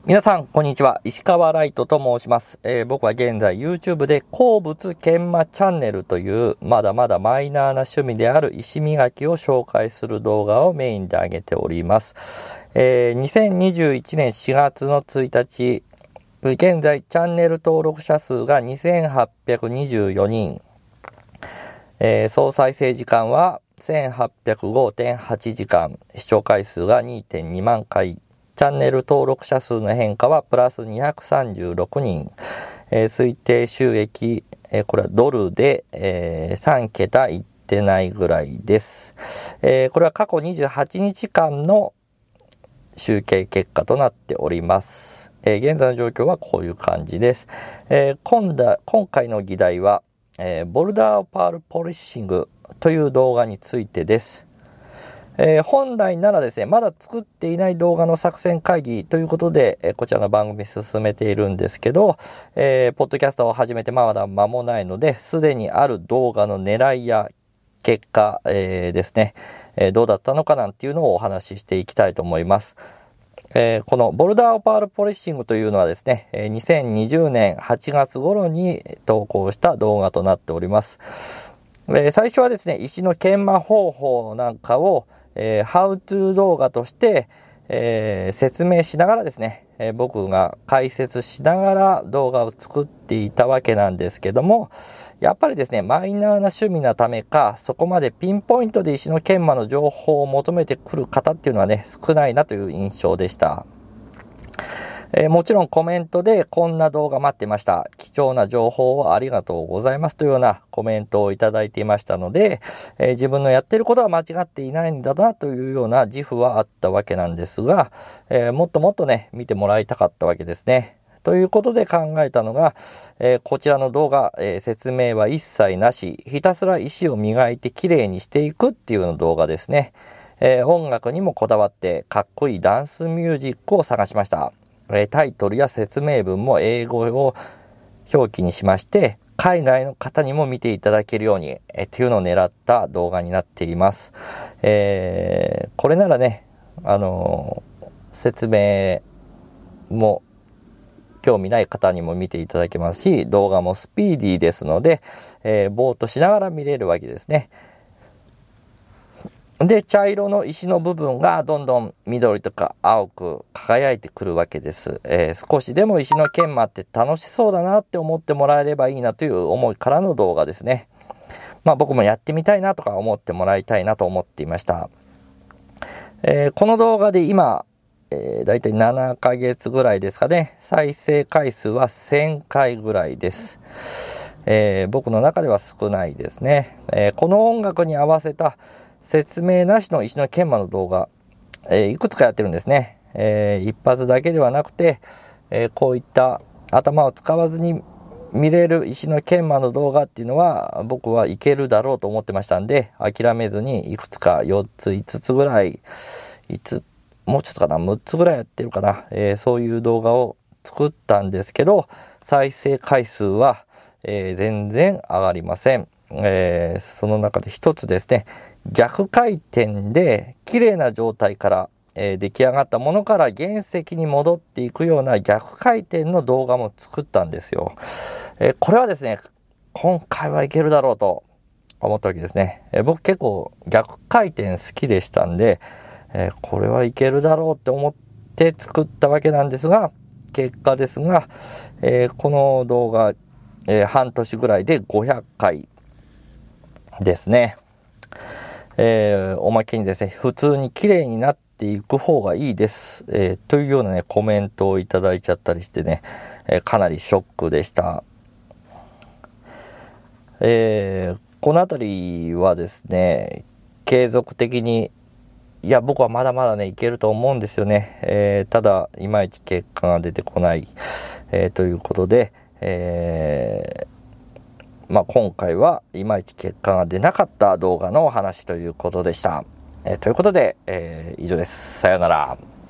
皆さんこんにちは、石川ライトと申します。僕は現在 YouTube で鉱物研磨チャンネルというまだまだマイナーな趣味である石磨きを紹介する動画をメインで上げております。2021年4月の1日、現在チャンネル登録者数が2824人、総再生時間は 1805.8 時間、視聴回数が 2.2 万回、チャンネル登録者数の変化はプラス236人、推定収益、これはドルで、3桁いってないぐらいです。これは過去28日間の集計結果となっております。現在の状況はこういう感じです。今回の議題は、ボルダーパールポリッシングという動画についてです。本来ならですね、まだ作っていない動画の作戦会議ということで、こちらの番組進めているんですけど、ポッドキャストを始めてまだ間もないので、すでにある動画の狙いや結果、ですね、どうだったのかなんていうのをお話ししていきたいと思います。このボルダーパールポリッシングというのはですね、2020年8月頃に投稿した動画となっております。最初はですね、石の研磨方法なんかをHow to 動画として、説明しながらですね、僕が解説しながら動画を作っていたわけなんですけども、やっぱりですね、マイナーな趣味なためか、そこまでピンポイントで石の研磨の情報を求めてくる方っていうのはね、少ないなという印象でした。もちろんコメントでこんな動画待ってました。貴重な情報をありがとうございますというようなコメントをいただいていましたので、自分のやっていることは間違っていないんだなというような自負はあったわけなんですが、もっともっとね、見てもらいたかったわけですね。ということで考えたのが、こちらの動画、説明は一切なし、ひたすら石を磨いてきれいにしていくっていうの動画ですね。音楽にもこだわってかっこいいダンスミュージックを探しました。タイトルや説明文も英語を表記にしまして、海外の方にも見ていただけるように、っていうのを狙った動画になっています。これならね、説明も興味ない方にも見ていただけますし、動画もスピーディーですので、ぼーっとしながら見れるわけですね。で、茶色の石の部分がどんどん緑とか青く輝いてくるわけです。少しでも石の研磨って楽しそうだなって思ってもらえればいいなという思いからの動画ですね。僕もやってみたいなとか思ってもらいたいなと思っていました。この動画で今、だいたい7ヶ月ぐらいですかね。再生回数は1000回ぐらいです。僕の中では少ないですね。この音楽に合わせた説明なしの石の研磨の動画、いくつかやってるんですね。一発だけではなくて、こういった頭を使わずに見れる石の研磨の動画っていうのは僕はいけるだろうと思ってましたんで、諦めずにいくつか4つ5つぐらい、もうちょっとかな、6つぐらいやってるかな、そういう動画を作ったんですけど、再生回数は、全然上がりません。その中で一つですね、逆回転で綺麗な状態から、出来上がったものから原石に戻っていくような逆回転の動画も作ったんですよ。これはですね、今回はいけるだろうと思ったわけですね。僕結構逆回転好きでしたんで、これはいけるだろうって思って作ったわけなんですが、結果ですが、この動画、半年ぐらいで500回ですね。おまけにですね、普通に綺麗になっていく方がいいです、というようなね、コメントをいただいちゃったりしてね、かなりショックでした。このあたりはですね、継続的に、いや、僕はまだまだね、いけると思うんですよね。ただ、いまいち結果が出てこない、ということで、今回はいまいち結果が出なかった動画のお話ということでした。ということで、以上です。さようなら。